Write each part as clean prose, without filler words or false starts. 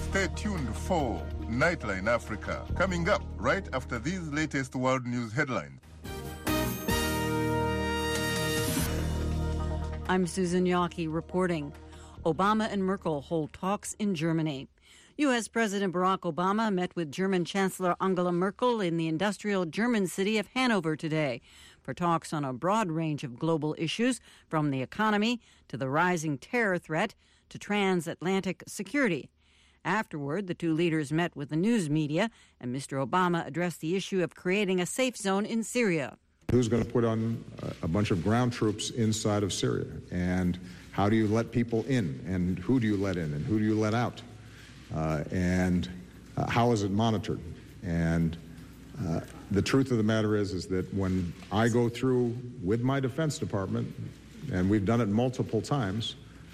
Stay tuned for Nightline Africa, coming up right after these latest world news headlines. I'm Susan Yockey reporting. Obama and Merkel hold talks in Germany. U.S. President Barack Obama met with German Chancellor Angela Merkel in the industrial German city of Hanover today for talks on a broad range of global issues, from the economy to the rising terror threat to transatlantic security. Afterward, the two leaders met with the news media, and Mr. Obama addressed the issue of creating a safe zone in Syria. Who's going to put on a bunch of ground troops inside of Syria? And how do you let people in? And who do you let in? And who do you let out? And how is it monitored? And the truth of the matter is that when I go through with my Defense Department, and we've done it multiple times,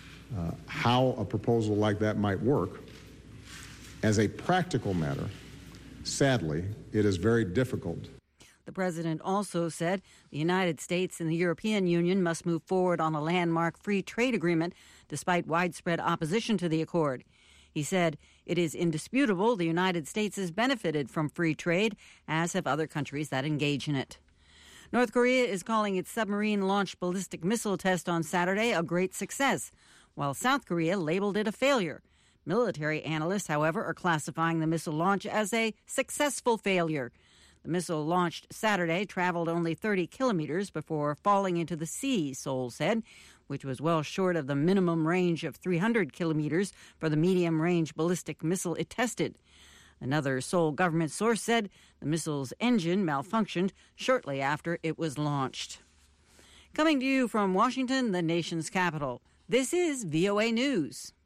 how a proposal like that might work, as a practical matter, sadly, it is very difficult. The president also said the United States and the European Union must move forward on a landmark free trade agreement despite widespread opposition to the accord. He said it is indisputable the United States has benefited from free trade, as have other countries that engage in it. North Korea is calling its submarine-launched ballistic missile test on Saturday a great success, while South Korea labeled it a failure. Military analysts, however, are classifying the missile launch as a successful failure. The missile launched Saturday traveled only 30 kilometers before falling into the sea, Seoul said, which was well short of the minimum range of 300 kilometers for the medium-range ballistic missile it tested. Another Seoul government source said the missile's engine malfunctioned shortly after it was launched. Coming to you from Washington, the nation's capital, this is VOA News.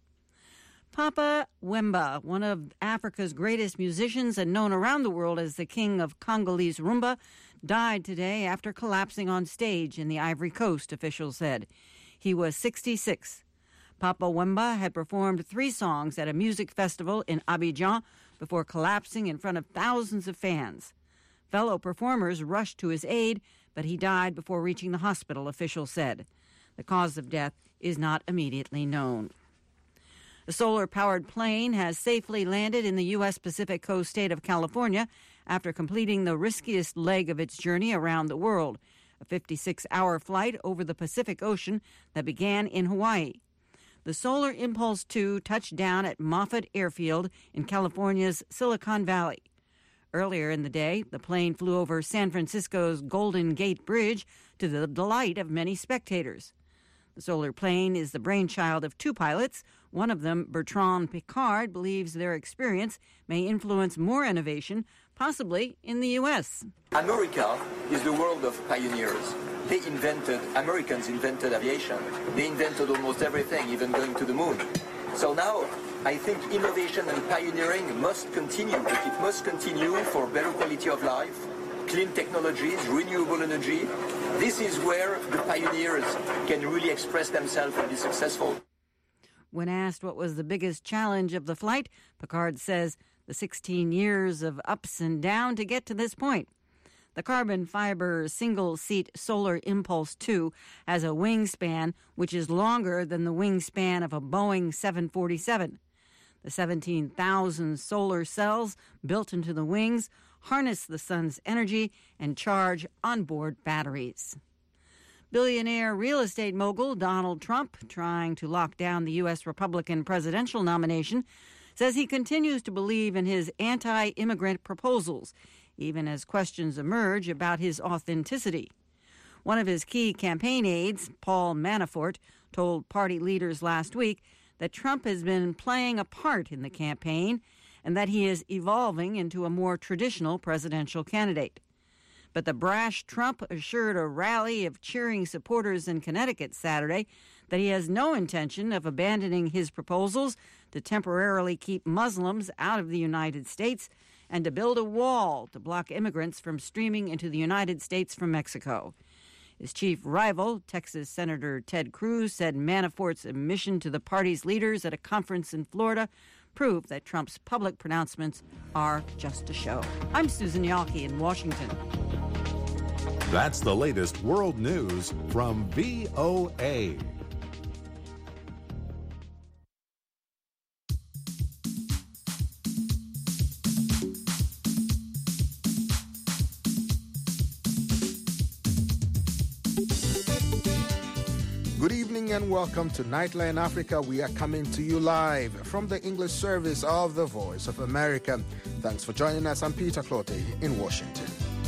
Papa Wemba, one of Africa's greatest musicians and known around the world as the king of Congolese rumba, died today after collapsing on stage in the Ivory Coast, officials said. He was 66. Papa Wemba had performed 3 songs at a music festival in Abidjan before collapsing in front of thousands of fans. Fellow performers rushed to his aid, but he died before reaching the hospital, officials said. The cause of death is not immediately known. A solar-powered plane has safely landed in the U.S. Pacific Coast state of California after completing the riskiest leg of its journey around the world, a 56-hour flight over the Pacific Ocean that began in Hawaii. The Solar Impulse 2 touched down at Moffett Airfield in California's Silicon Valley. Earlier in the day, the plane flew over San Francisco's Golden Gate Bridge to the delight of many spectators. The solar plane is the brainchild of 2 pilots. One of them, Bertrand Piccard, believes their experience may influence more innovation, possibly in the U.S. America is the world of pioneers. Americans invented aviation. They invented almost everything, even going to the moon. So now, I think innovation and pioneering must continue, but it must continue for better quality of life, clean technologies, renewable energy. This is where the pioneers can really express themselves and be successful. When asked what was the biggest challenge of the flight, Piccard says the 16 years of ups and downs to get to this point. The carbon fiber single-seat Solar Impulse 2 has a wingspan which is longer than the wingspan of a Boeing 747. The 17,000 solar cells built into the wings harness the sun's energy and charge onboard batteries. Billionaire real estate mogul Donald Trump, trying to lock down the U.S. Republican presidential nomination, says he continues to believe in his anti-immigrant proposals, even as questions emerge about his authenticity. One of his key campaign aides, Paul Manafort, told party leaders last week that Trump has been playing a part in the campaign and that he is evolving into a more traditional presidential candidate. But the brash Trump assured a rally of cheering supporters in Connecticut Saturday that he has no intention of abandoning his proposals to temporarily keep Muslims out of the United States and to build a wall to block immigrants from streaming into the United States from Mexico. His chief rival, Texas Senator Ted Cruz, said Manafort's admission to the party's leaders at a conference in Florida proved that Trump's public pronouncements are just a show. I'm Susan Yockey in Washington. That's the latest world news from VOA. and welcome to Nightline Africa. We are coming to you live from the English service of the Voice of America. Thanks for joining us. I'm Peter Clote in Washington.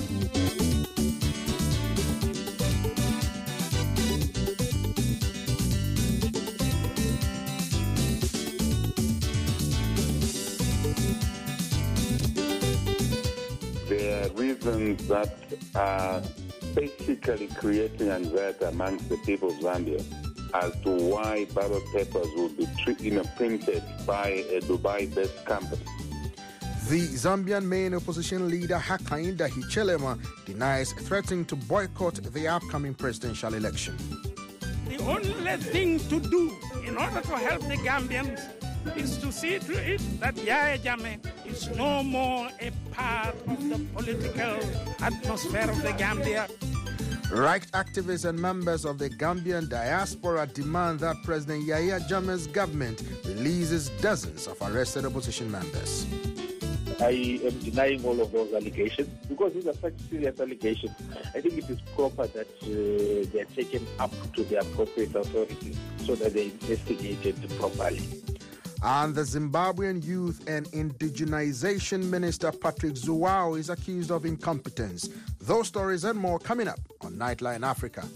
There are reasons that are basically creating anxiety amongst the people of Zambia as to why ballot papers will be printed by a Dubai-based company. The Zambian main opposition leader Hakainde Hichilema denies threatening to boycott the upcoming presidential election. The only thing to do in order to help the Gambians is to see to it that Yahya Jammeh is no more a part of the political atmosphere of the Gambia. Right activists and members of the Gambian diaspora demand that President Yahya Jammeh's government releases dozens of arrested opposition members. I am denying all of those allegations because these are such serious allegations. I think it is proper that they are taken up to the appropriate authorities so that they are investigated properly. And the Zimbabwean Youth and Indigenization Minister Patrick Zuwao is accused of incompetence. Those stories and more coming up on Nightline Africa.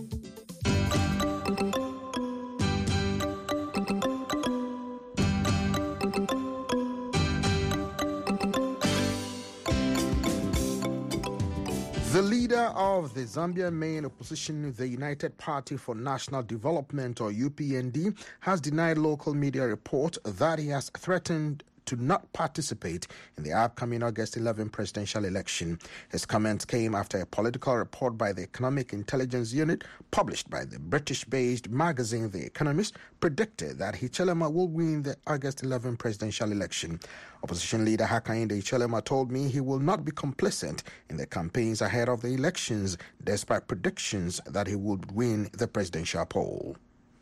The leader of the Zambian main opposition, the United Party for National Development, or UPND, has denied local media report that he has threatened to not participate in the upcoming August 11 presidential election. His comments came after a political report by the Economic Intelligence Unit, published by the British-based magazine The Economist, predicted that Hichilema will win the August 11 presidential election. Opposition leader Hakainde Hichilema told me he will not be complicit in the campaigns ahead of the elections, despite predictions that he would win the presidential poll.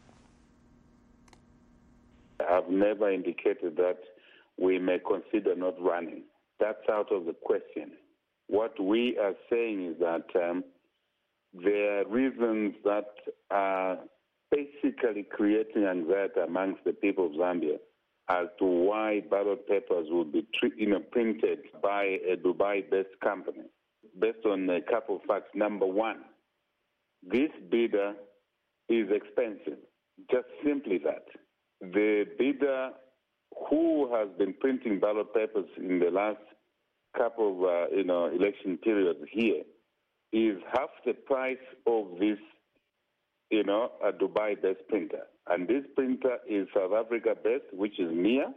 I've never indicated that we may consider not running. That's out of the question. What we are saying is that there are reasons that are basically creating anxiety amongst the people of Zambia as to why ballot papers will be printed by a Dubai-based company, based on a couple of facts. Number one, this bidder is expensive. Just simply that. The bidder who has been printing ballot papers in the last couple of election periods here is half the price of this a Dubai-based printer. And this printer is South Africa-based, which is Mia,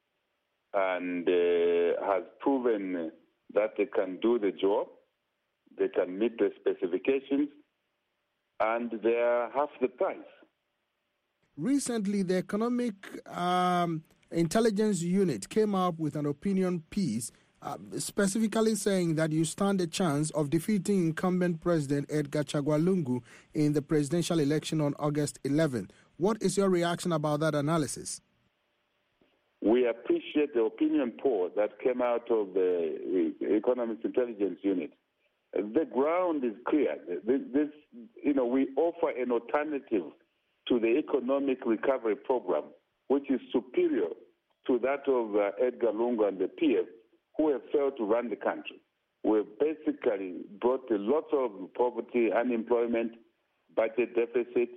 and has proven that they can do the job, they can meet the specifications, and they are half the price. Recently, the Economic Intelligence Unit came up with an opinion piece specifically saying that you stand a chance of defeating incumbent President Edgar Chagwa Lungu in the presidential election on August 11. What is your reaction about that analysis? We appreciate the opinion poll that came out of the Economic Intelligence Unit. The ground is clear. We offer an alternative to the economic recovery program, which is superior to that of Edgar Lungu and the PF, who have failed to run the country. We've basically brought a lot of poverty, unemployment, budget deficit,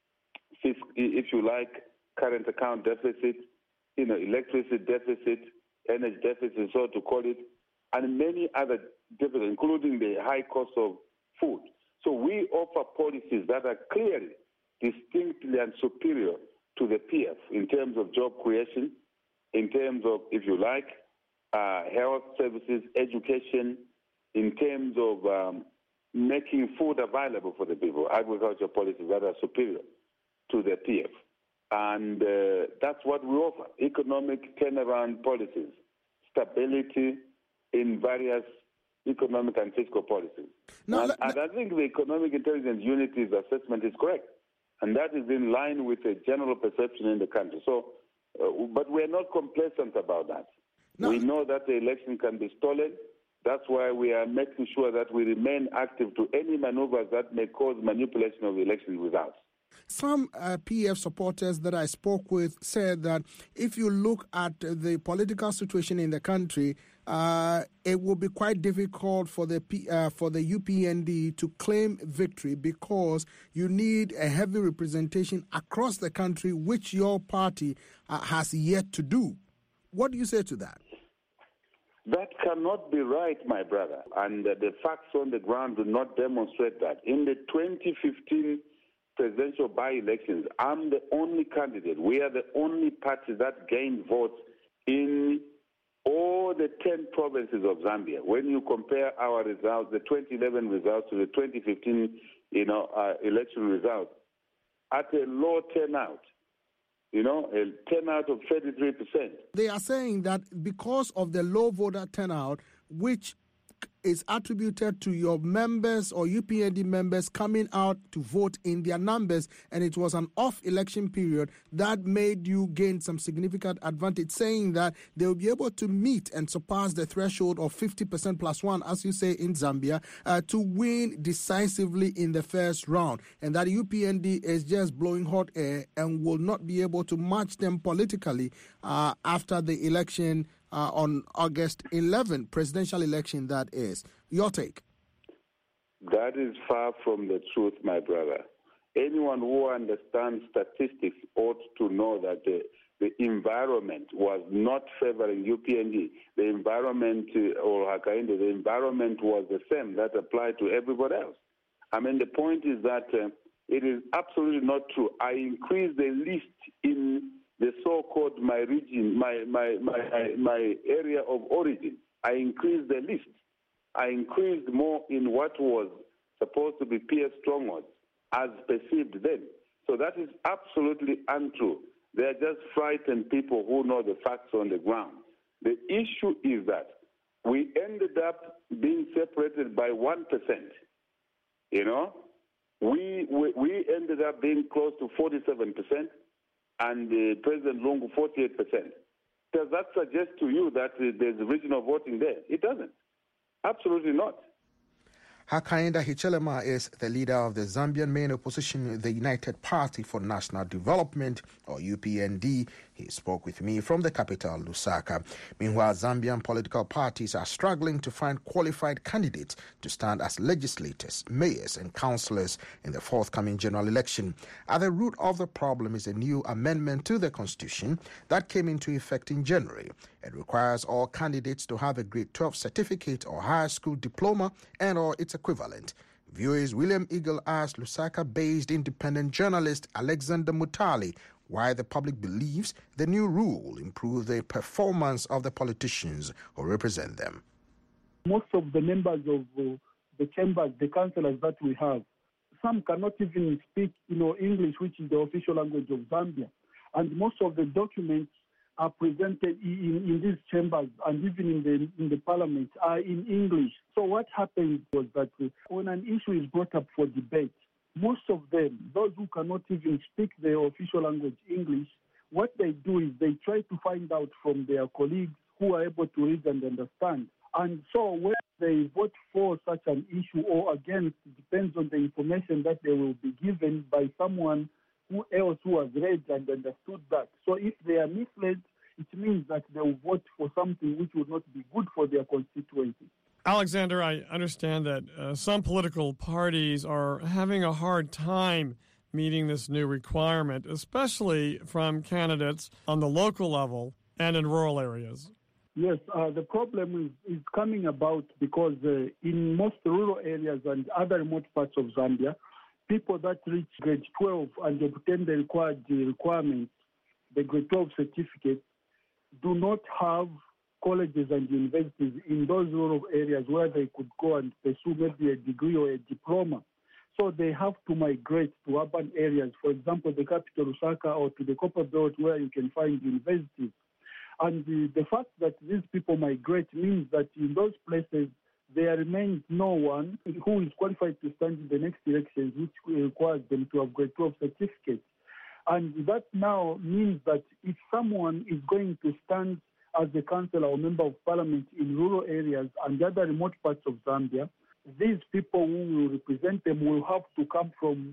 if you like, current account deficit, electricity deficit, energy deficit, so to call it, and many other deficits, including the high cost of food. So we offer policies that are clearly, distinctly and superior to the PF in terms of job creation, in terms of, if you like, health services, education, in terms of making food available for the people, agriculture policies that are superior to the PF. And that's what we offer, economic turnaround policies, stability in various economic and fiscal policies. And I think the Economic Intelligence Unity's assessment is correct. And that is in line with the general perception in the country. So, but we're not complacent about that. We know that the election can be stolen. That's why we are making sure that we remain active to any maneuvers that may cause manipulation of the election results. Some PF supporters that I spoke with said that if you look at the political situation in the country, it will be quite difficult for the UPND to claim victory because you need a heavy representation across the country, which your party has yet to do. What do you say to that? That cannot be right, my brother. And the facts on the ground do not demonstrate that. In the 2015 presidential by-elections, I'm the only candidate. We are the only party that gained votes in all the 10 provinces of Zambia. When you compare our results, the 2011 results to the 2015, election results, at a low turnout, a turnout of 33%. They are saying that because of the low voter turnout, which is attributed to your members or UPND members coming out to vote in their numbers, and it was an off-election period that made you gain some significant advantage, saying that they will be able to meet and surpass the threshold of 50% plus one, as you say in Zambia, to win decisively in the first round, and that UPND is just blowing hot air and will not be able to match them politically after the election on August 11, presidential election that is. Your take? That is far from the truth, my brother. Anyone who understands statistics ought to know that the environment was not favoring UPND. The environment, or Hakainde, the environment was the same that applied to everybody else. I mean, the point is that it is absolutely not true. I increased the list in the so-called my region, my area of origin. I increased the list. I increased more in what was supposed to be PF strongholds as perceived then. So that is absolutely untrue. They are just frightened people who know the facts on the ground. The issue is that we ended up being separated by 1%. We ended up being close to 47%. And President Lungu, 48%. Does that suggest to you that there's regional voting there? It doesn't. Absolutely not. Hakainde Hichilema is the leader of the Zambian main opposition, the United Party for National Development, or UPND. He spoke with me from the capital, Lusaka. Meanwhile, Zambian political parties are struggling to find qualified candidates to stand as legislators, mayors, and councillors in the forthcoming general election. At the root of the problem is a new amendment to the Constitution that came into effect in January. It requires all candidates to have a grade 12 certificate or high school diploma and or its equivalent. VOA's William Eagle asked Lusaka-based independent journalist Alexander Mutali why the public believes the new rule will improve the performance of the politicians who represent them. Most of the members of the chambers, the councillors that we have, some cannot even speak, English, which is the official language of Zambia. And most of the documents are presented in these chambers and even in the parliament are in English. So what happened was that when an issue is brought up for debate, most of them, those who cannot even speak their official language, English, what they do is they try to find out from their colleagues who are able to read and understand. And so when they vote for such an issue or against, it depends on the information that they will be given by someone who has read and understood that. So if they are misled, it means that they will vote for something which would not be good for their constituency. Alexander, I understand that some political parties are having a hard time meeting this new requirement, especially from candidates on the local level and in rural areas. Yes, the problem is coming about because in most rural areas and other remote parts of Zambia, people that reach grade 12 and obtain the required requirements, the grade 12 certificate, do not have colleges and universities in those rural areas where they could go and pursue maybe a degree or a diploma. So they have to migrate to urban areas, for example, the capital, Lusaka, or to the Copper Belt where you can find universities. And the fact that these people migrate means that in those places there remains no one who is qualified to stand in the next elections, which requires them to have grade 12 certificates. And that now means that if someone is going to stand as a councillor or member of parliament in rural areas and other remote parts of Zambia, these people who will represent them will have to come from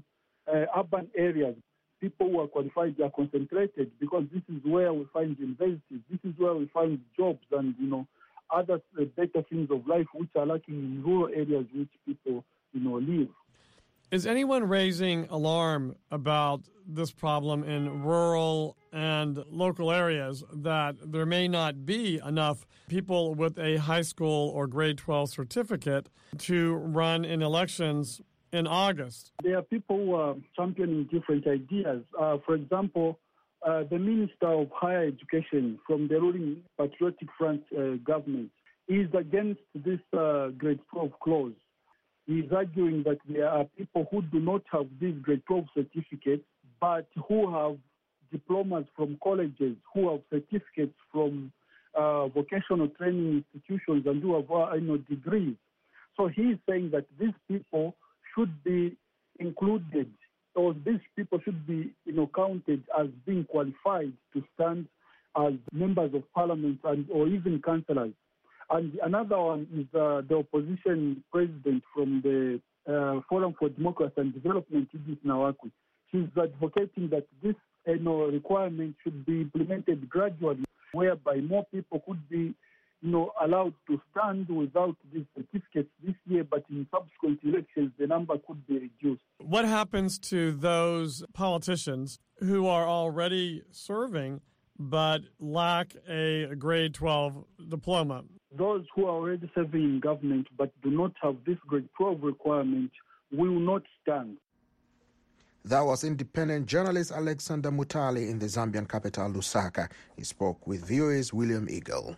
urban areas. People who are qualified are concentrated because this is where we find universities. This is where we find jobs and, other better things of life which are lacking in rural areas which people, live. Is anyone raising alarm about this problem in rural and local areas, that there may not be enough people with a high school or grade 12 certificate to run in elections in August? There are people who are championing different ideas. For example, the Minister of Higher Education from the ruling Patriotic Front government is against this grade 12 clause. He is arguing that there are people who do not have these grade 12 certificates, but who have diplomas from colleges, who have certificates from vocational training institutions, and who have degrees. So he is saying that these people should be included, or these people should be counted as being qualified to stand as members of parliament or even councillors. And another one is the opposition president from the Forum for Democracy and Development, Edith Nawakwi. She's advocating that this requirement should be implemented gradually, whereby more people could be allowed to stand without these certificates this year, but in subsequent elections the number could be reduced. What happens to those politicians who are already serving but lack a grade 12 diploma? Those who are already serving in government but do not have this grade 12 requirement will not stand. That was independent journalist Alexander Mutale in the Zambian capital, Lusaka. He spoke with VOA's William Eagle.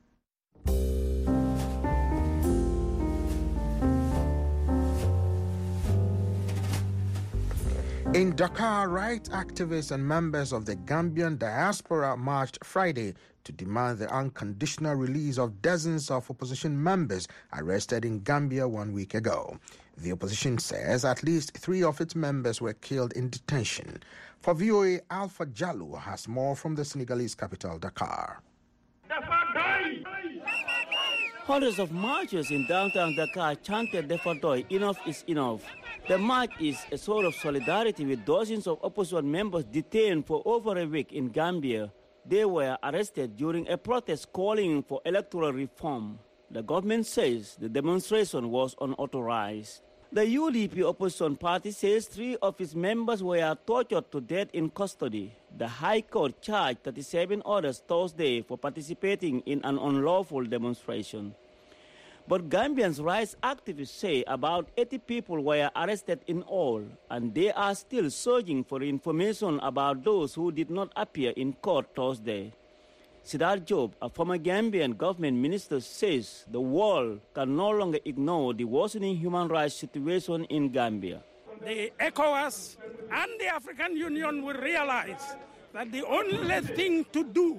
In Dakar, rights activists and members of the Gambian diaspora marched Friday to demand the unconditional release of dozens of opposition members arrested in Gambia 1 week ago. The opposition says at least 3 of its members were killed in detention. For VOA, Alpha Jalou has more from the Senegalese capital, Dakar. Hundreds of marchers in downtown Dakar chanted "Defadoy, enough is enough." The march is a sort of solidarity with dozens of opposition members detained for over a week in Gambia. They were arrested during a protest calling for electoral reform. The government says the demonstration was unauthorized. The UDP opposition party says 3 of its members were tortured to death in custody. The High Court charged 37 others Thursday for participating in an unlawful demonstration. But Gambians' rights activists say about 80 people were arrested in all, and they are still searching for information about those who did not appear in court Thursday. Sidar Job, a former Gambian government minister, says the world can no longer ignore the worsening human rights situation in Gambia. The ECOWAS and the African Union will realize that the only thing to do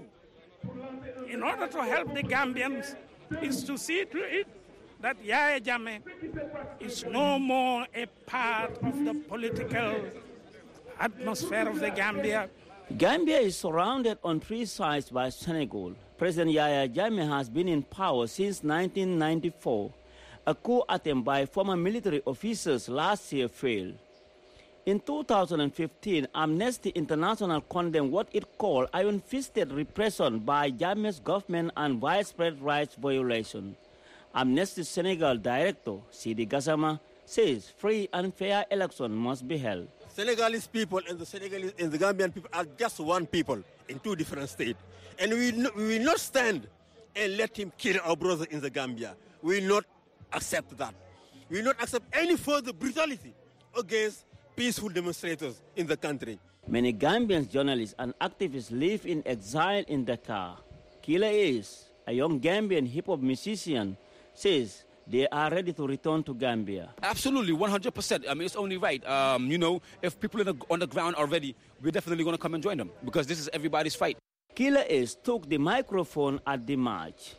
in order to help the Gambians is to see to it that Yahya Jammeh is no more a part of the political atmosphere of the Gambia. Gambia is surrounded on 3 sides by Senegal. President Yahya Jammeh has been in power since 1994. A coup attempt by former military officers last year failed. In 2015, Amnesty International condemned what it called iron-fisted repression by Jammeh's government and widespread rights violation. Amnesty Senegal Director Sidi Gassama says free and fair elections must be held. Senegalese people and the Gambian people are just one people in 2 different states. And we will not stand and let him kill our brother in the Gambia. We will not accept that. We will not accept any further brutality against peaceful demonstrators in the country. Many Gambian journalists and activists live in exile in Dakar. Killer Ace, a young Gambian hip-hop musician, says they are ready to return to Gambia. Absolutely, 100%. I mean, it's only right. If people on the ground are ready, we're definitely going to come and join them because this is everybody's fight. Killer Ace took the microphone at the march.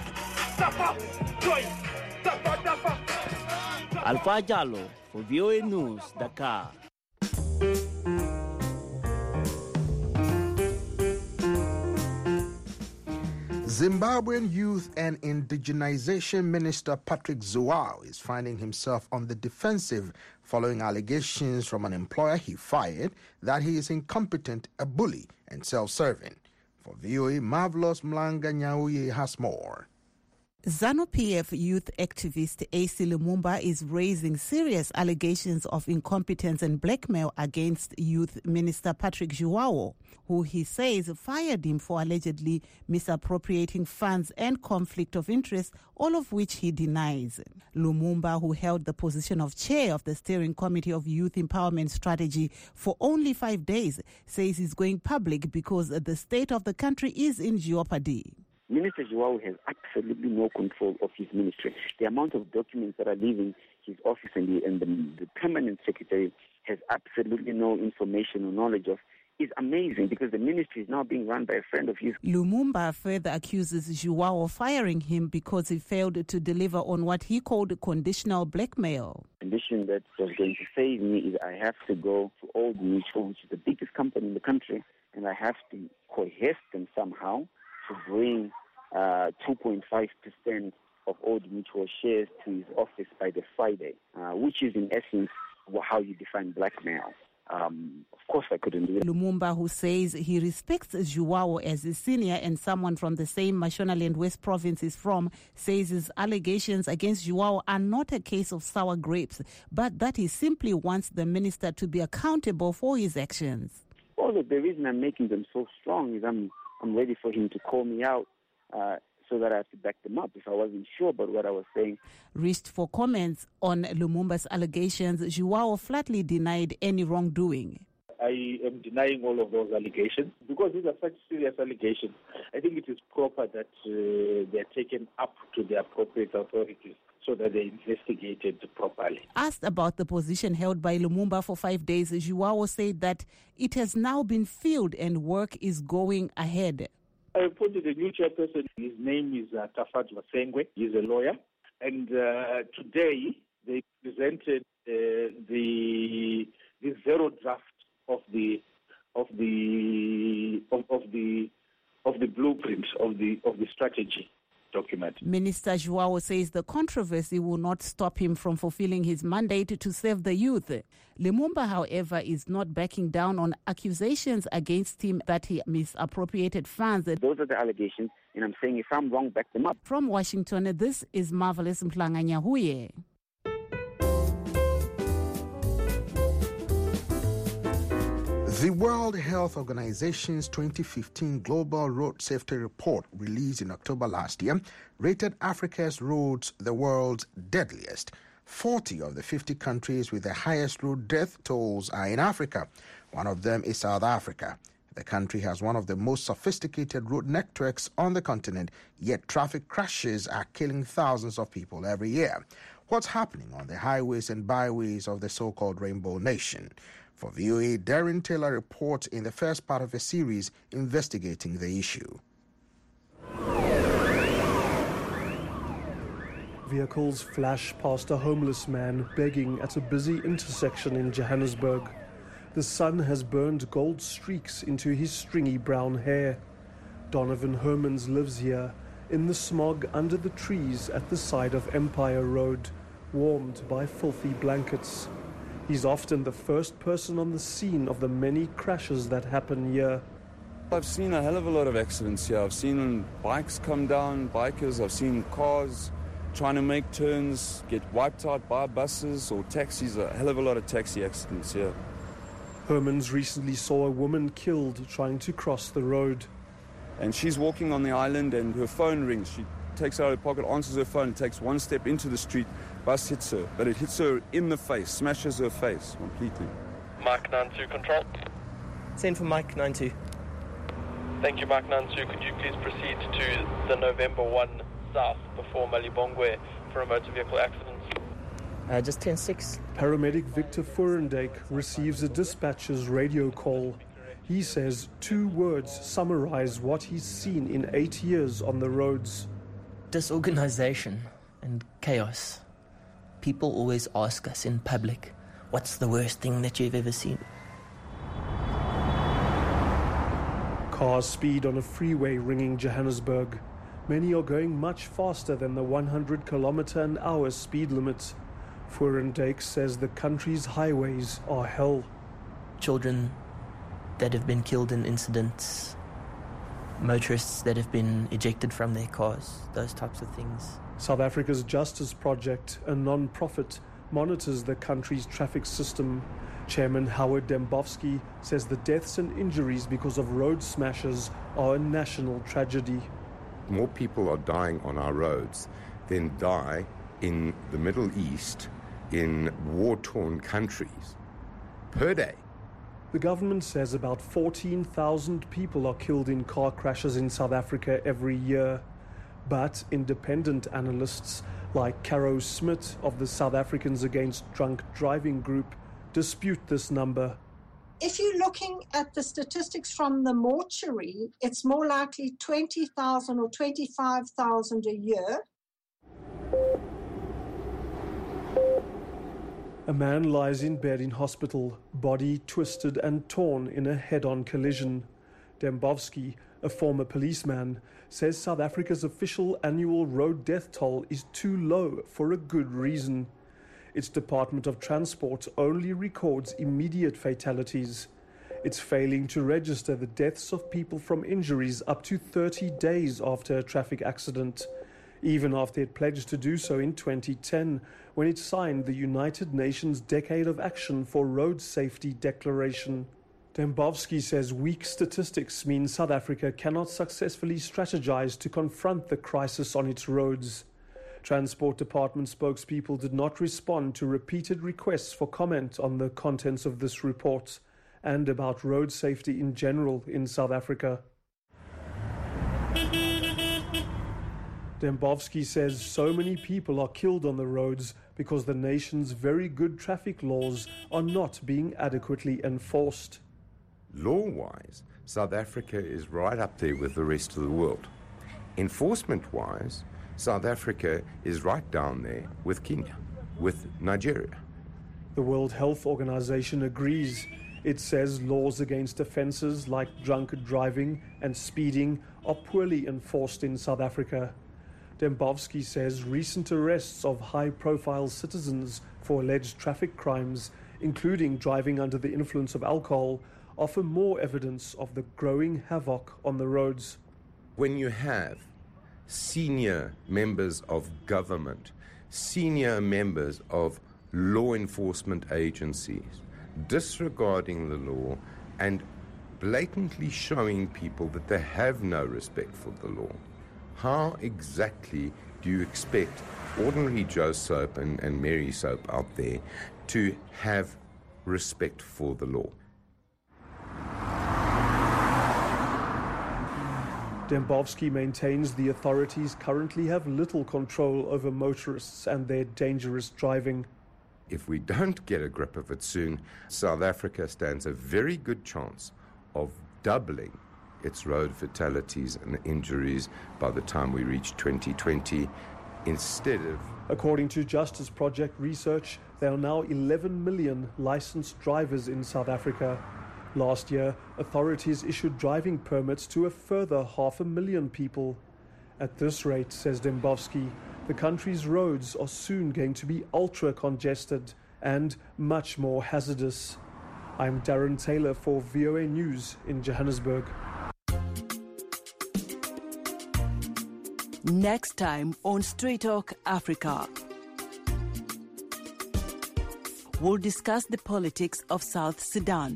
Alpha Jallo for VOA News, Dakar. Zimbabwean Youth and Indigenization Minister Patrick Zwao is finding himself on the defensive following allegations from an employer he fired that he is incompetent, a bully, and self-serving. For VOA, Marvelous Mlanga Nyauye has more. ZANU-PF youth activist AC Lumumba is raising serious allegations of incompetence and blackmail against Youth Minister Patrick Zwao, who he says fired him for allegedly misappropriating funds and conflict of interest, all of which he denies. Lumumba, who held the position of chair of the Steering Committee of Youth Empowerment Strategy for only 5 days, says he's going public because the state of the country is in jeopardy. Minister Zwao has absolutely no control of his ministry. The amount of documents that are leaving his office and the permanent secretary has absolutely no information or knowledge of is amazing because the ministry is now being run by a friend of his. Lumumba further accuses Zwao of firing him because he failed to deliver on what he called conditional blackmail. The condition that was going to save me is I have to go to Old Mutual, which is the biggest company in the country, and I have to coerce them somehow to bring 2.5% of Old Mutual shares to his office by the Friday, which is in essence how you define blackmail. Of course I couldn't do it. Lumumba, who says he respects Zwao as a senior and someone from the same Mashonaland West province is from, says his allegations against Zwao are not a case of sour grapes, but that he simply wants the minister to be accountable for his actions. Well, the reason I'm making them so strong is I'm ready for him to call me out so that I have to back them up if I wasn't sure about what I was saying. Reached for comments on Lumumba's allegations, Zwao flatly denied any wrongdoing. I am denying all of those allegations because these are such serious allegations. I think it is proper that they are taken up to the appropriate authorities so that they investigated properly. Asked about the position held by Lumumba for 5 days, Zwao said that it has now been filled and work is going ahead. I appointed a new chairperson. His name is Tafat Vasengwe. He's a lawyer. And today they presented the zero draft of the blueprint of the strategy document. Minister Zwao says the controversy will not stop him from fulfilling his mandate to serve the youth. Lumumba, however, is not backing down on accusations against him that he misappropriated funds. Those are the allegations, and I'm saying if I'm wrong, back them up. From Washington, this is Marvelous Mlanga Nyauye. The World Health Organization's 2015 Global Road Safety Report, released in October last year, rated Africa's roads the world's deadliest. 40 of the 50 countries with the highest road death tolls are in Africa. One of them is South Africa. The country has one of the most sophisticated road networks on the continent, yet traffic crashes are killing thousands of people every year. What's happening on the highways and byways of the so-called Rainbow Nation? For VOA, Darren Taylor reports in the first part of a series investigating the issue. Vehicles flash past a homeless man begging at a busy intersection in Johannesburg. The sun has burned gold streaks into his stringy brown hair. Donovan Hermans lives here, in the smog under the trees at the side of Empire Road, warmed by filthy blankets. He's often the first person on the scene of the many crashes that happen here. I've seen a hell of a lot of accidents here. I've seen bikes come down, bikers. I've seen cars trying to make turns, get wiped out by buses or taxis. A hell of a lot of taxi accidents here. Hermans recently saw a woman killed trying to cross the road. And she's walking on the island and her phone rings. She takes it out of her pocket, answers her phone, takes one step into the street. Bus hits her, but it hits her in the face, smashes her face completely. Mike 92 control. Send for Mike 92. Thank you, Mike 92. Could you please proceed to the November 1 South before Malibongwe for a motor vehicle accident? Just 10-6. Paramedic Victor Furendijk receives a dispatcher's radio call. He says 2 words summarize what he's seen in 8 years on the roads. Disorganization and chaos. People always ask us in public, what's the worst thing that you've ever seen? Cars speed on a freeway ringing Johannesburg. Many are going much faster than the 100-kilometer-an-hour speed limit. Furendijk says the country's highways are hell. Children that have been killed in incidents, motorists that have been ejected from their cars, those types of things. South Africa's Justice Project, a non-profit, monitors the country's traffic system. Chairman Howard Dembowski says the deaths and injuries because of road smashes are a national tragedy. More people are dying on our roads than die in the Middle East in war-torn countries per day. The government says about 14,000 people are killed in car crashes in South Africa every year. But independent analysts like Caro Smith of the South Africans Against Drunk Driving group dispute this number. If you're looking at the statistics from the mortuary, it's more likely 20,000 or 25,000 a year. A man lies in bed in hospital, body twisted and torn in a head-on collision. Dembowski, a former policeman, says South Africa's official annual road death toll is too low for a good reason. Its Department of Transport only records immediate fatalities. It's failing to register the deaths of people from injuries up to 30 days after a traffic accident, even after it pledged to do so in 2010, when it signed the United Nations Decade of Action for Road Safety Declaration. Dembowski says weak statistics mean South Africa cannot successfully strategize to confront the crisis on its roads. Transport Department spokespeople did not respond to repeated requests for comment on the contents of this report and about road safety in general in South Africa. Dembowski says so many people are killed on the roads because the nation's very good traffic laws are not being adequately enforced. Law-wise, South Africa is right up there with the rest of the world. Enforcement-wise, South Africa is right down there with Kenya, with Nigeria. The World Health Organization agrees. It says laws against offenses like drunk driving and speeding are poorly enforced in South Africa. Dembowski says recent arrests of high-profile citizens for alleged traffic crimes, including driving under the influence of alcohol, offer more evidence of the growing havoc on the roads. When you have senior members of government, senior members of law enforcement agencies disregarding the law and blatantly showing people that they have no respect for the law, how exactly do you expect ordinary Joe Soap and Mary Soap out there to have respect for the law? Dembowski maintains the authorities currently have little control over motorists and their dangerous driving. If we don't get a grip of it soon, South Africa stands a very good chance of doubling its road fatalities and injuries by the time we reach 2020, instead of... According to Justice Project research, there are now 11 million licensed drivers in South Africa. Last year, authorities issued driving permits to a further 500,000 people. At this rate, says Dembowski, the country's roads are soon going to be ultra-congested and much more hazardous. I'm Darren Taylor for VOA News in Johannesburg. Next time on Straight Talk Africa, we'll discuss the politics of South Sudan,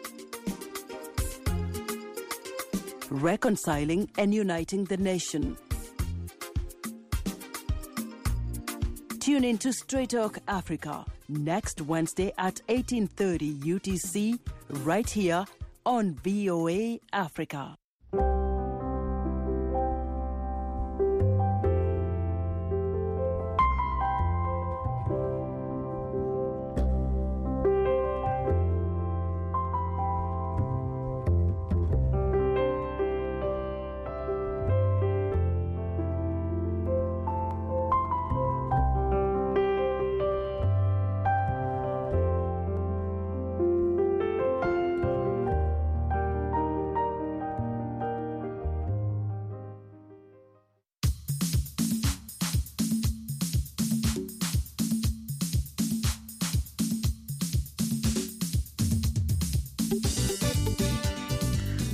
reconciling and uniting the nation. Tune in to Straight Talk Africa next Wednesday at 18:30 UTC, right here on VOA Africa.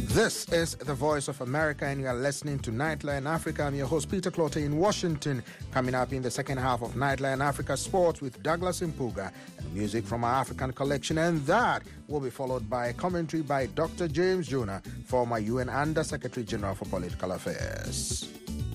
This is the Voice of America, and you are listening to Nightline Africa. I'm your host, Peter Clotte in Washington. Coming up in the second half of Nightline Africa Sports with Douglas Mpuga and music from our African collection. And that will be followed by a commentary by Dr. James Jonah, former UN Under-Secretary General for Political Affairs.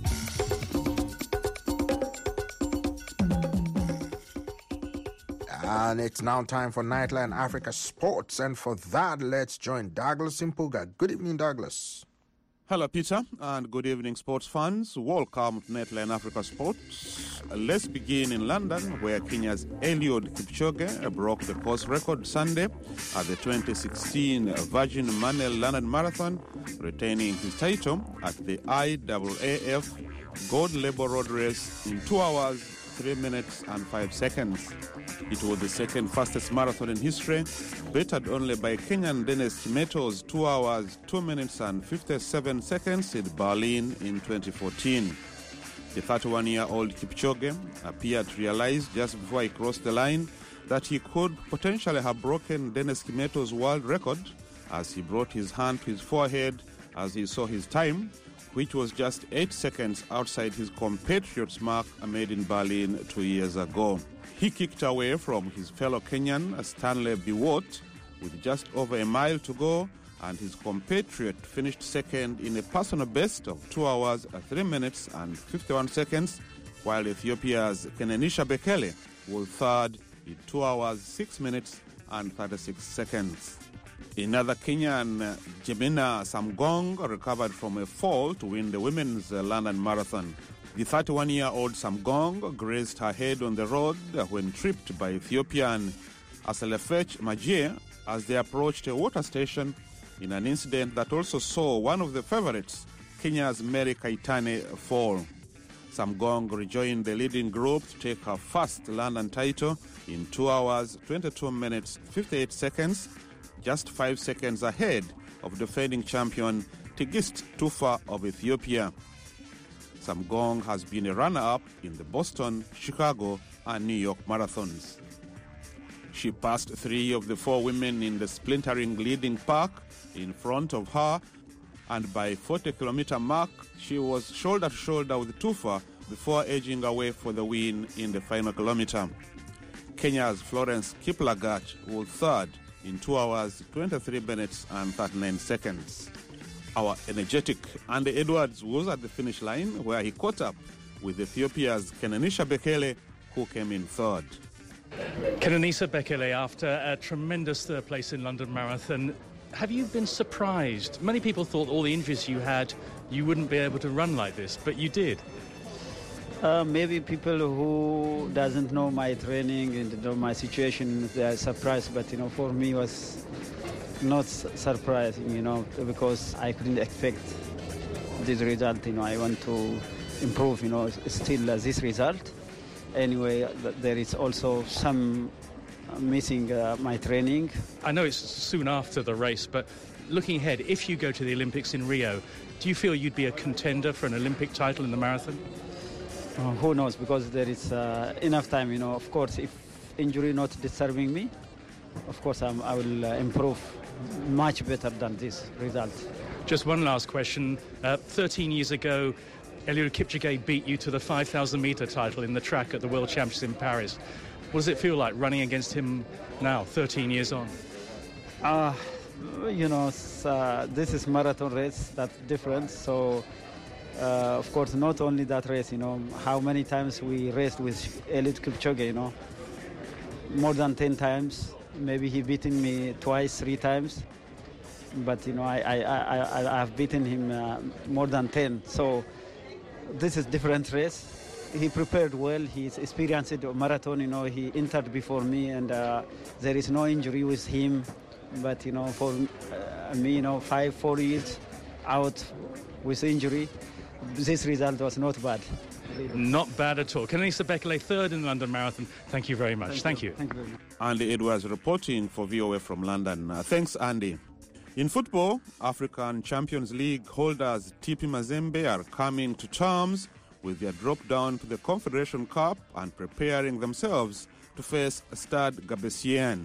And it's now time for Nightline Africa Sports. And for that, let's join Douglas Mpuga. Good evening, Douglas. Hello, Peter, and good evening, sports fans. Welcome to Nightline Africa Sports. Let's begin in London, where Kenya's Eliud Kipchoge broke the course record Sunday at the 2016 Virgin Money London Marathon, retaining his title at the IAAF Gold Label Road Race in 2 hours, 3 minutes and 5 seconds. It was the second fastest marathon in history, bettered only by Kenyan Dennis Kimeto's 2 hours, 2 minutes and 57 seconds in Berlin in 2014. The 31-year-old Kipchoge appeared to realize just before he crossed the line that he could potentially have broken Dennis Kimeto's world record, as he brought his hand to his forehead as he saw his time, which was just 8 seconds outside his compatriot's mark made in Berlin 2 years ago. He kicked away from his fellow Kenyan, Stanley Biwott, with just over a mile to go, and his compatriot finished second in a personal best of 2 hours, 3 minutes and 51 seconds, while Ethiopia's Kenenisa Bekele was third in 2 hours, 6 minutes and 36 seconds. Another Kenyan, Jemina Samgong, recovered from a fall to win the women's London Marathon. The 31-year-old Samgong grazed her head on the road when tripped by Ethiopian Aselefech Majie as they approached a water station, in an incident that also saw one of the favorites, Kenya's Mary Kaitane, fall. Samgong rejoined the leading group to take her first London title in 2 hours, 22 minutes, 58 seconds, just 5 seconds ahead of defending champion Tigist Tufa of Ethiopia. Samgong has been a runner-up in the Boston, Chicago, and New York marathons. She passed 3 of the 4 women in the splintering leading pack in front of her, and by 40-kilometer mark, she was shoulder to shoulder with Tufa before edging away for the win in the final kilometer. Kenya's Florence Kiplagat was third in 2 hours, 23 minutes and 39 seconds. Our energetic Andy Edwards was at the finish line, where he caught up with Ethiopia's Kenenisa Bekele, who came in third. Kenenisa Bekele, after a tremendous third place in London Marathon, have you been surprised? Many people thought all the injuries you had, you wouldn't be able to run like this, but you did. Maybe people who doesn't know my training and know my situation, they are surprised, but for me it was not surprising, because I couldn't expect this result. I want to improve, still this result. Anyway, there is also some missing my training. I know it's soon after the race, but looking ahead, if you go to the Olympics in Rio, do you feel you'd be a contender for an Olympic title in the marathon? Who knows, because there is enough time, Of course, if injury not disturbing me, of course I will improve much better than this result. Just one last question. 13 years ago, Eliud Kipchoge beat you to the 5,000-meter title in the track at the World Championships in Paris. What does it feel like running against him now, 13 years on? This is marathon race, that's different. So, of course, not only that race, how many times we raced with Eliud Kipchoge, more than 10 times. Maybe he beaten me twice, 3 times. But, I've beaten him more than 10. So this is different race. He prepared well. He's experienced a marathon. He entered before me, and there is no injury with him. But for me, 4 years out with injury, this result was not bad. Not bad at all. Kenenisa Bekele, third in the London Marathon. Thank you very much. Thank you. Thank you very much. Andy Edwards reporting for VOA from London. Thanks, Andy. In football, African Champions League holders TP Mazembe are coming to terms with their drop down to the Confederation Cup and preparing themselves to face Stade Gabesien.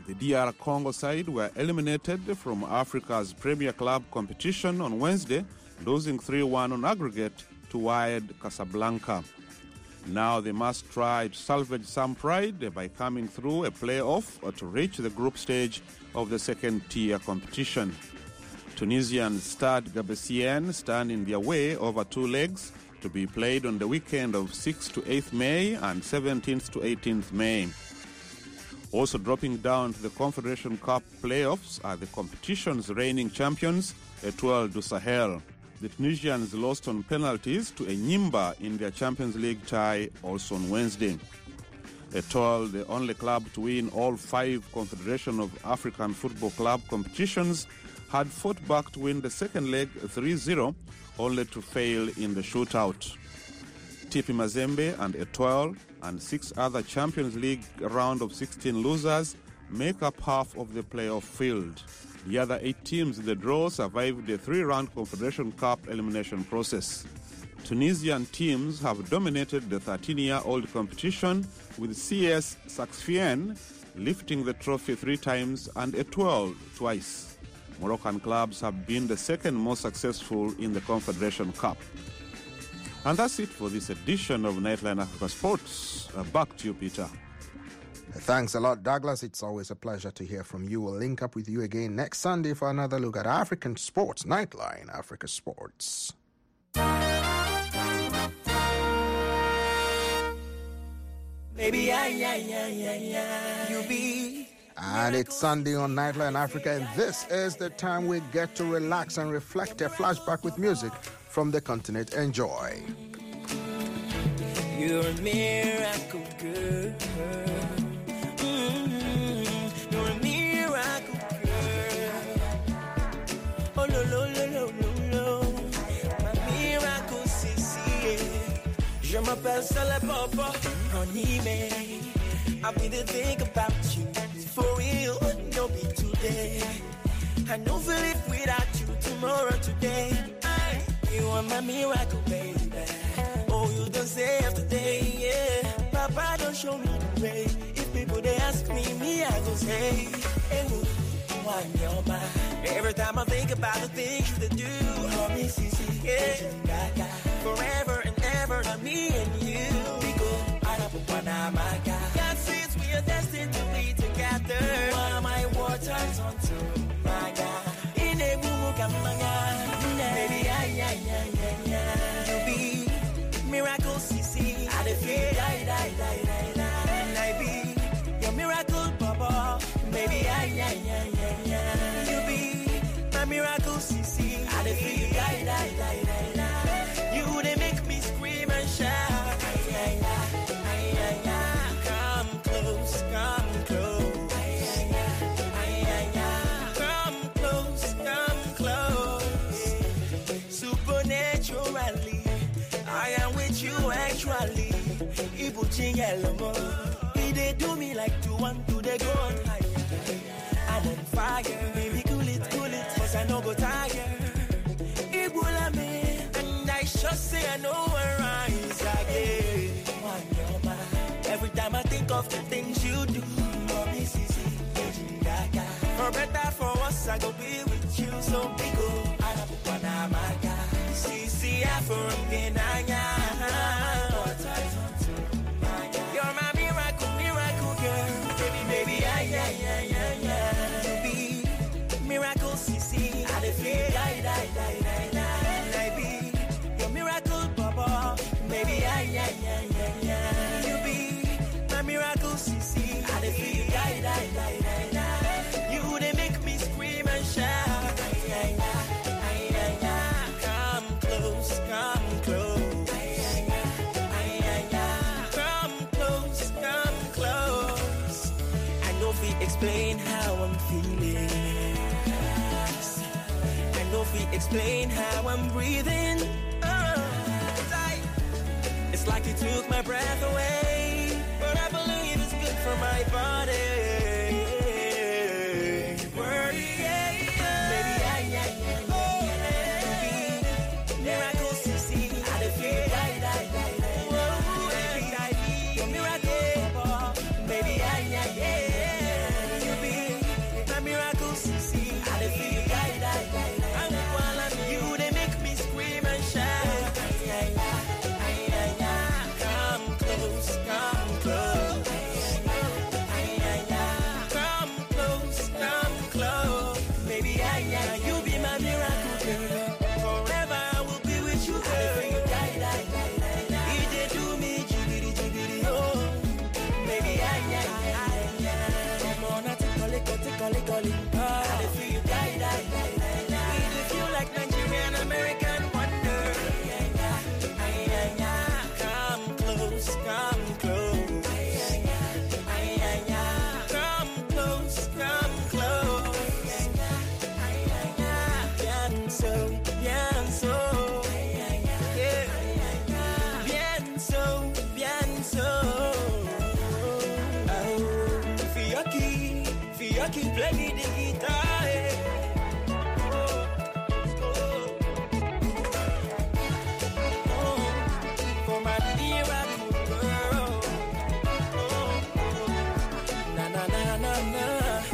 The DR Congo side were eliminated from Africa's Premier Club competition on Wednesday, losing 3-1 on aggregate to Wydad Casablanca. Now they must try to salvage some pride by coming through a playoff or to reach the group stage of the second-tier competition. Tunisian Stade Gabesien stand in their way over 2 legs to be played on the weekend of 6th to 8th May and 17th to 18th May. Also dropping down to the Confederation Cup playoffs are the competition's reigning champions, Etoile du Sahel. The Tunisians lost on penalties to Enyimba in their Champions League tie also on Wednesday. Etoile, the only club to win all 5 Confederation of African Football Club competitions, had fought back to win the second leg 3-0, only to fail in the shootout. TP Mazembe and Etoile and 6 other Champions League round of 16 losers make up half of the playoff field. The other 8 teams in the draw survived the 3-round Confederation Cup elimination process. Tunisian teams have dominated the 13-year-old competition, with CS Sfaxien lifting the trophy 3 times and Etoile twice. Moroccan clubs have been the second most successful in the Confederation Cup. And that's it for this edition of Nightline Africa Sports. Back to you, Peter. Thanks a lot, Douglas. It's always a pleasure to hear from you. We'll link up with you again next Sunday for another look at African sports. Nightline Africa Sports. Baby, you be. And it's Sunday on Nightline Africa, and this is the time we get to relax and reflect. A flashback with music from the continent. Enjoy. You're a miracle girl. You're a miracle girl. Oh, no, no, no, no, no, no. My miracle, Sissy. Je m'appelle Sala Papa. Honey, man. I'll be the thing about you. For real, no be today. I know feel it without you tomorrow, today. You are my miracle, baby. Oh, you don't say after day, yeah. Papa, don't show me the way. If people they ask me, I go say, hey, one your mind. Every time I think about the things you do, oh, me, yeah. Forever and ever, me and you. Because I don't want my God. God says we are destined to be together. One of my waters onto my God. In a woo, baby, you be miracle, CC. I feel die. And I be your miracle, Papa. Baby, you be my miracle, CC. I feel die. You they make me scream and shout. Come close, come close. Come close. Supernaturally, I am with you actually. Ibuchi yellow, they do me like 2-1, 2 they go on higher. I'm on fire, baby, cool it, cause I know go tired. Ibula me, and I just say I know where I rise again. Every time I think of the things you do, mommy, for better, for us, I go be with you. So big, I don't want my God. See, I for you're my miracle girl. Baby, you be miracle, CC. I feel die. I be your miracle, Papa. Baby, you be my miracle, CC. I feel die. You they make me scream and shout. Come close. Come close. I know if we explain how I'm feeling. I know if we explain how I'm breathing. It's like you took my breath away, but I believe it's good for my body. You be Make you play me the guitar. For my miracle girl. Na na na na na.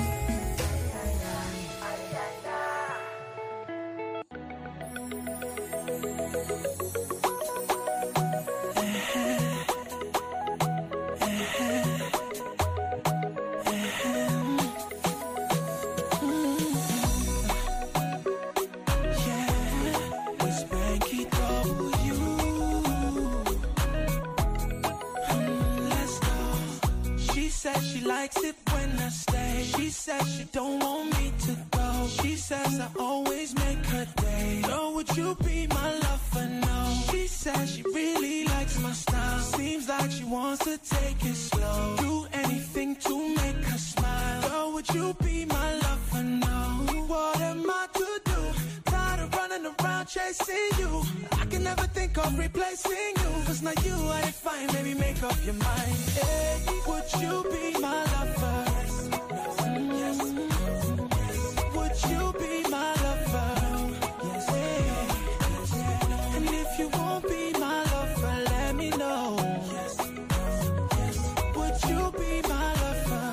She likes it when I stay. She says she don't want me to go. She says I always make her day. Girl, would you be my lover now? She says she really likes my style. Seems like she wants to take it slow. Do anything to make her smile. Girl, would you be my lover now? What am I to do? Tired of running around chasing you. I can never think of replacing you. Cause now you are fine, baby, make up your mind. Hey, would you be my lover? Would you be my lover? And if you won't be my lover, let me know. Would you be my lover?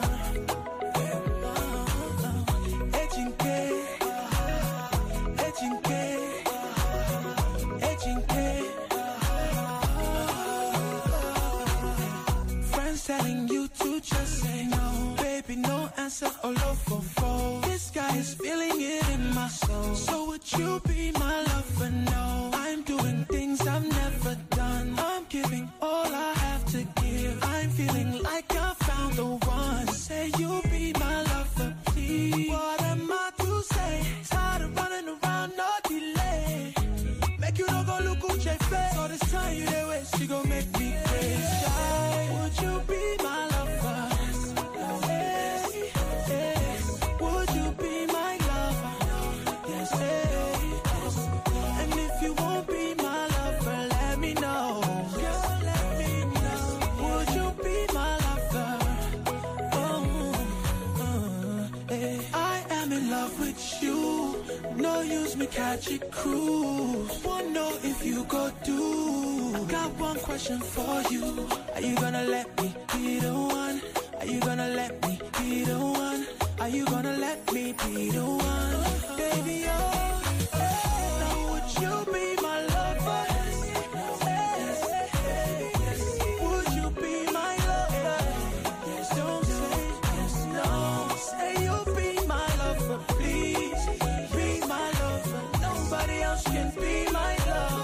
Friends telling you to just say no. Baby, no answer, all over four. This guy is feeling it in my soul. So would you be my lover? No, I'm doing things I've never done. I'm giving all I have to give. I'm feeling like I found the one. Say you'll be my lover, please. What am I to say? Tired of running around, no delay. Make you don't go look who your face. All this time you there waste, you gon' make me crazy. Would you be my lover? Yes, yes. Would you be my lover? Yes, yes. And if you won't be my lover, let me know. Girl, let me know. Would you be my lover? I am in love with you. No use me catch it cruise. Wanna know if you go do. I got one question for you. Are you gonna let me be the one? Are you gonna let me be the one? Are you gonna let me be the one? Baby, oh, now would you be my lover? Would you be my lover? Don't say yes, no. Say you'll be my lover, please. Be my lover. Nobody else can be my lover.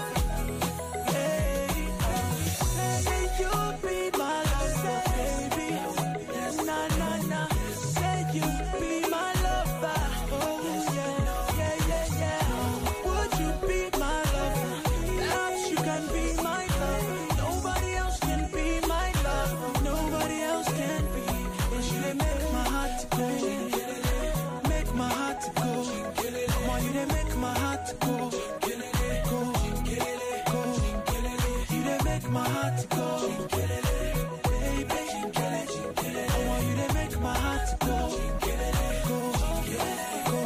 Say you'll be my lover, baby. Na na na. Say you'll be my lover. Oh yeah, yeah, yeah, yeah. Would you be my lover? Perhaps you can be my lover. Nobody else can be my lover. Nobody else can be. And you they make my heart to go. Make my heart to go. Come on, you they make my heart to go. Go, go. You they make my heart to go. Baby, I want you to make my heart to go. Go, go.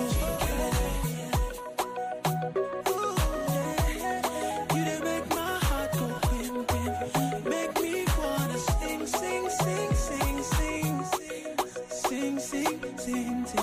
You they make my heart go bim, bim. Make me wanna sing, sing, sing, sing, sing, sing, sing, sing, sing.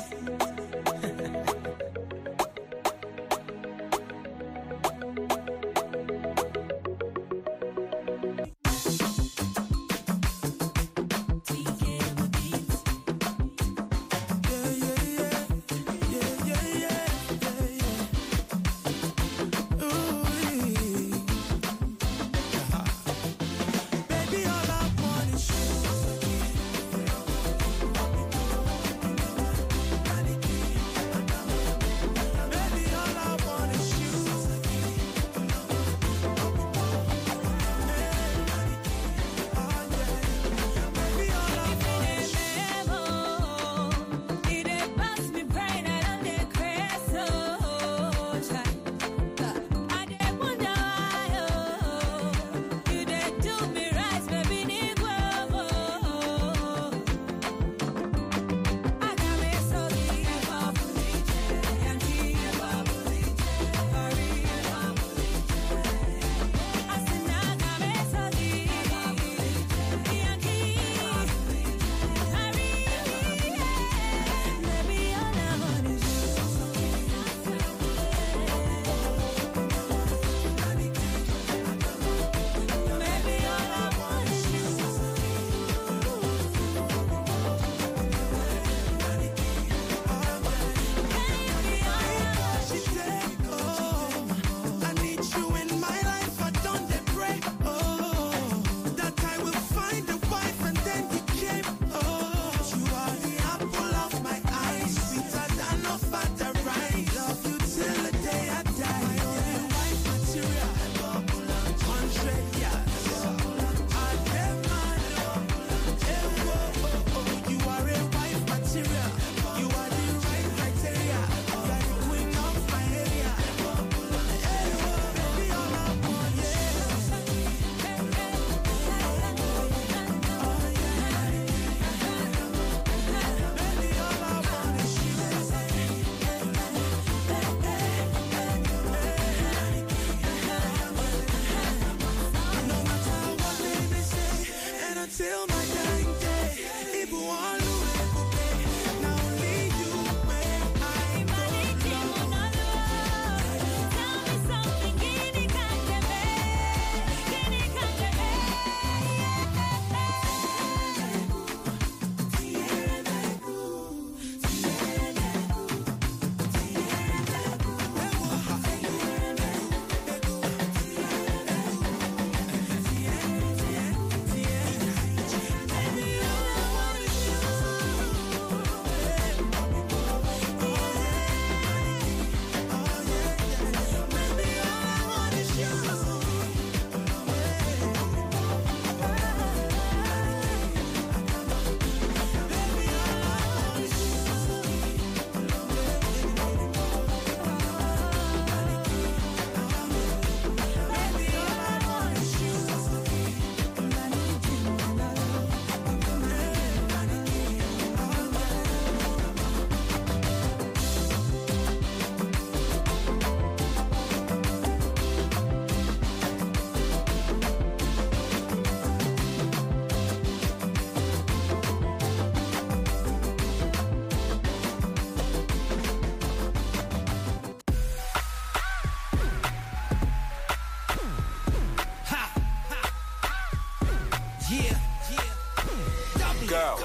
Go.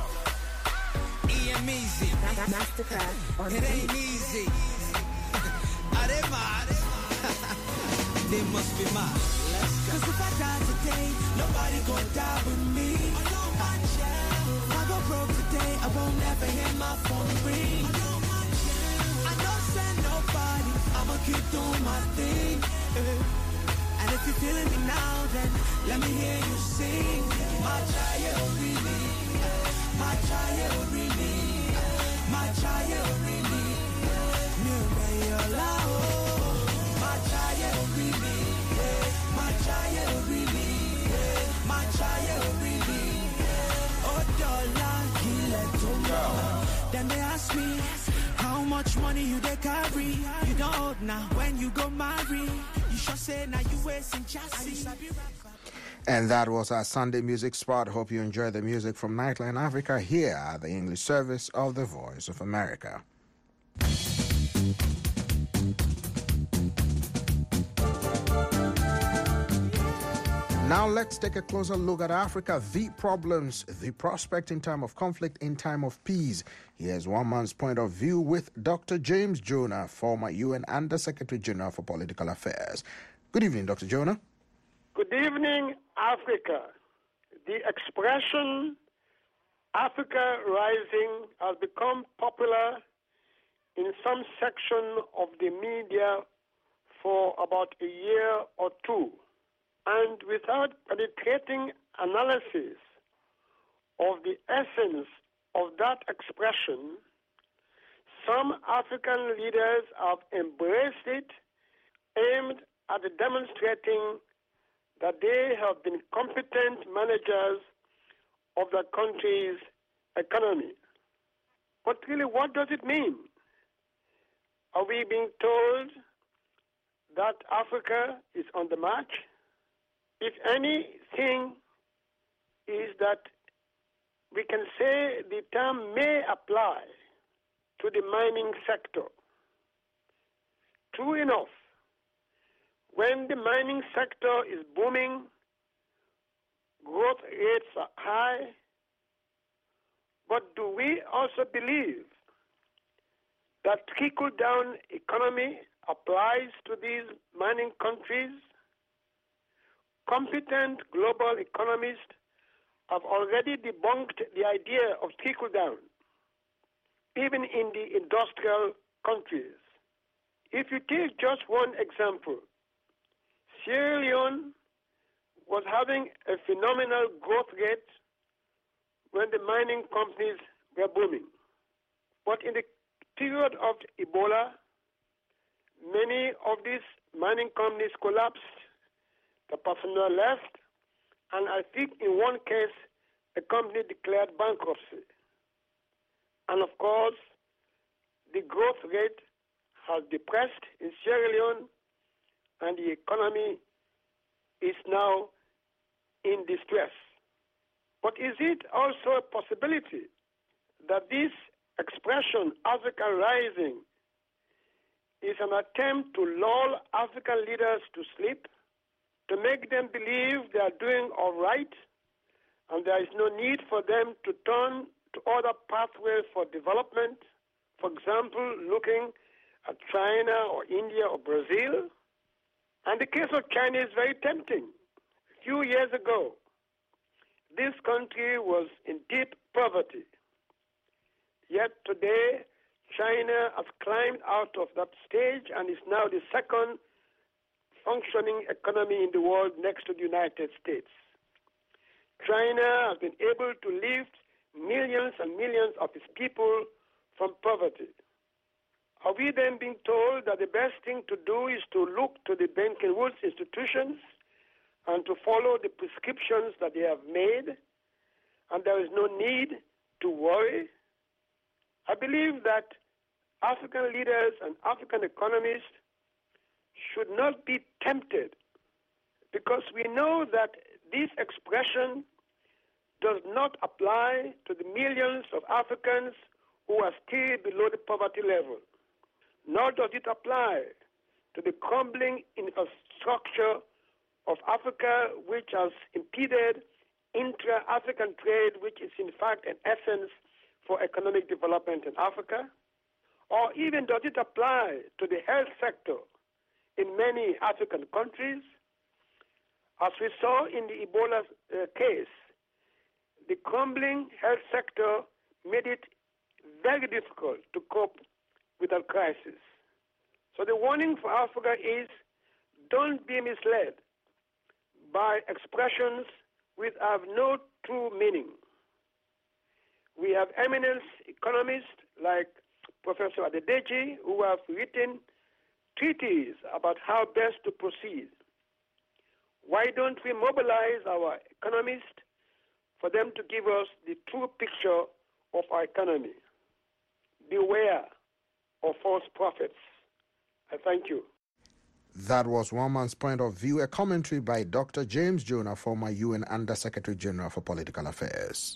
Easy. Mastercraft on it ain't easy. Are they mad? They must be mad. Cause if I die today, nobody gonna die with me. If I go broke today, I won't ever hear my phone ring. I don't send nobody, I'ma keep doing my thing. And if you're feeling me now, then let me hear you sing. My child really, my child really, my child really. My child really, my child really, my child really. Oh, dollar, then they ask me how much money you they carry. You don't hold now when you go marry. You sure say now you wasting chassis. And that was our Sunday music spot. Hope you enjoy the music from Nightline Africa here at the English service of the Voice of America. Now let's take a closer look at Africa, the problems, the prospect in time of conflict, in time of peace. Here's one man's point of view with Dr. James Jonah, former UN Under-Secretary General for Political Affairs. Good evening, Dr. Jonah. Good evening, Africa. The expression Africa Rising has become popular in some section of the media for about a year or two. And without penetrating analysis of the essence of that expression, some African leaders have embraced it, aimed at demonstrating that they have been competent managers of the country's economy. But really, what does it mean? Are we being told that Africa is on the march? If anything, is that we can say the term may apply to the mining sector. True enough, when the mining sector is booming, growth rates are high, but do we also believe that trickle-down economy applies to these mining countries? Competent global economists have already debunked the idea of trickle-down, even in the industrial countries. If you take just one example, Sierra Leone was having a phenomenal growth rate when the mining companies were booming. But in the period of Ebola, many of these mining companies collapsed. The personnel left, and I think in one case, the company declared bankruptcy. And of course, the growth rate has depressed in Sierra Leone, and the economy is now in distress. But is it also a possibility that this expression, Africa Rising, is an attempt to lull African leaders to sleep, to make them believe they are doing all right, and there is no need for them to turn to other pathways for development, for example, looking at China or India or Brazil? And the case of China is very tempting. A few years ago, this country was in deep poverty. Yet today, China has climbed out of that stage and is now the second functioning economy in the world next to the United States. China has been able to lift millions and millions of its people from poverty. Are we then being told that the best thing to do is to look to the Bretton Woods institutions and to follow the prescriptions that they have made, and there is no need to worry? I believe that African leaders and African economists should not be tempted, because we know that this expression does not apply to the millions of Africans who are still below the poverty level, nor does it apply to the crumbling infrastructure of Africa, which has impeded intra-African trade, which is in fact an essence for economic development in Africa? Or even does it apply to the health sector in many African countries? As we saw in the Ebola case, the crumbling health sector made it very difficult to cope with that crisis. So the warning for Africa is, don't be misled by expressions which have no true meaning. We have eminent economists like Professor Adedeji who have written treatises about how best to proceed. Why don't we mobilize our economists for them to give us the true picture of our economy? Beware of false prophets. I thank you. That was One Man's Point of View, a commentary by Dr. James Jonah, former UN Under-Secretary General for Political Affairs.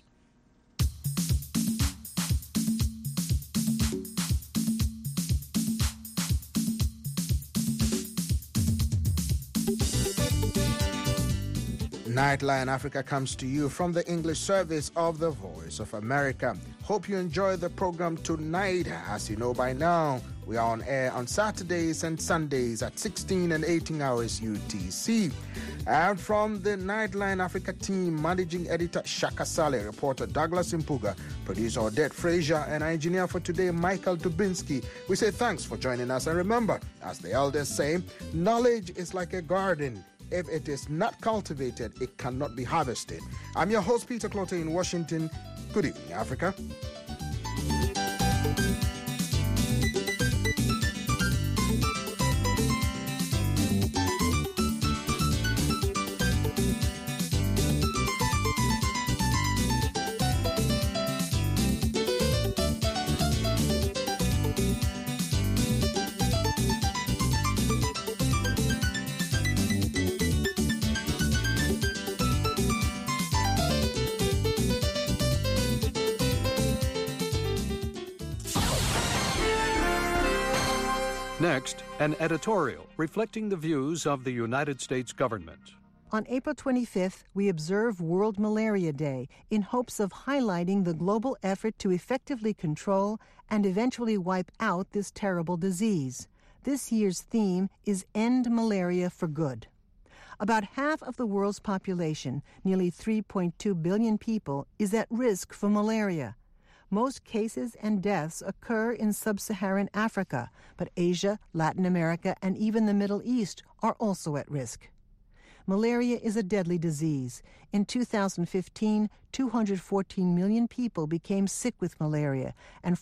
Nightline Africa comes to you from the English service of the Voice of America. Hope you enjoy the program tonight. As you know by now, we are on air on Saturdays and Sundays at 16 and 18 hours UTC. And from the Nightline Africa team, managing editor Shaka Saleh, reporter Douglas Impuga, producer Odette Frazier, and engineer for today Michael Dubinsky, we say thanks for joining us. And remember, as the elders say, knowledge is like a garden. If it is not cultivated, it cannot be harvested. I'm your host, Peter Clottey in Washington. Good evening, Africa. Next, an editorial reflecting the views of the United States government. On April 25th, we observe World Malaria Day in hopes of highlighting the global effort to effectively control and eventually wipe out this terrible disease. This year's theme is End Malaria for Good. About half of the world's population, nearly 3.2 billion people, is at risk for malaria. Most cases and deaths occur in sub-Saharan Africa, but Asia, Latin America, and even the Middle East are also at risk. Malaria is a deadly disease. In 2015, 214 million people became sick with malaria, and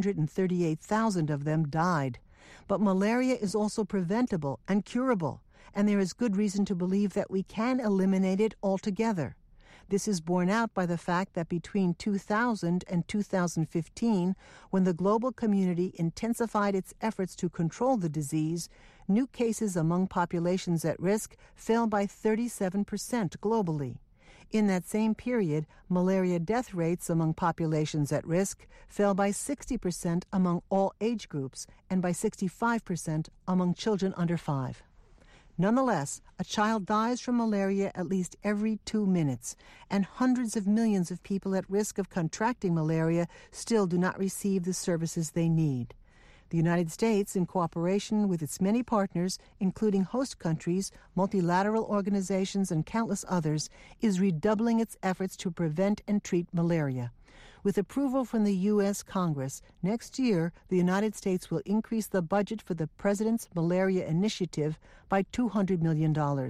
438,000 of them died. But malaria is also preventable and curable, and there is good reason to believe that we can eliminate it altogether. This is borne out by the fact that between 2000 and 2015, when the global community intensified its efforts to control the disease, new cases among populations at risk fell by 37% globally. In that same period, malaria death rates among populations at risk fell by 60% among all age groups and by 65% among children under 5. Nonetheless, a child dies from malaria at least every 2 minutes, and hundreds of millions of people at risk of contracting malaria still do not receive the services they need. The United States, in cooperation with its many partners, including host countries, multilateral organizations, and countless others, is redoubling its efforts to prevent and treat malaria. With approval from the U.S. Congress, next year, the United States will increase the budget for the President's Malaria Initiative by $200 million.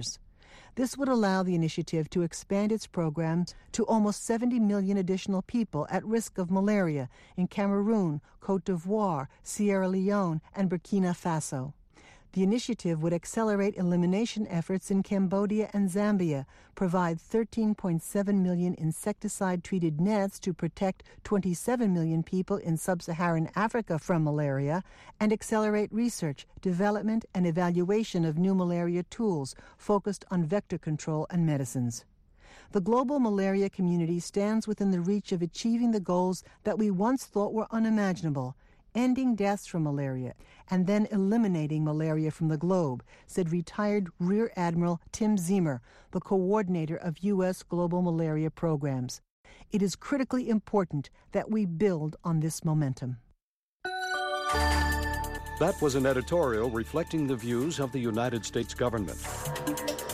This would allow the initiative to expand its programs to almost 70 million additional people at risk of malaria in Cameroon, Côte d'Ivoire, Sierra Leone, and Burkina Faso. The initiative would accelerate elimination efforts in Cambodia and Zambia, provide 13.7 million insecticide-treated nets to protect 27 million people in sub-Saharan Africa from malaria, and accelerate research, development, and evaluation of new malaria tools focused on vector control and medicines. The global malaria community stands within the reach of achieving the goals that we once thought were unimaginable: ending deaths from malaria and then eliminating malaria from the globe, said retired Rear Admiral Tim Ziemer, the coordinator of U.S. global malaria programs. It is critically important that we build on this momentum. That was an editorial reflecting the views of the United States government.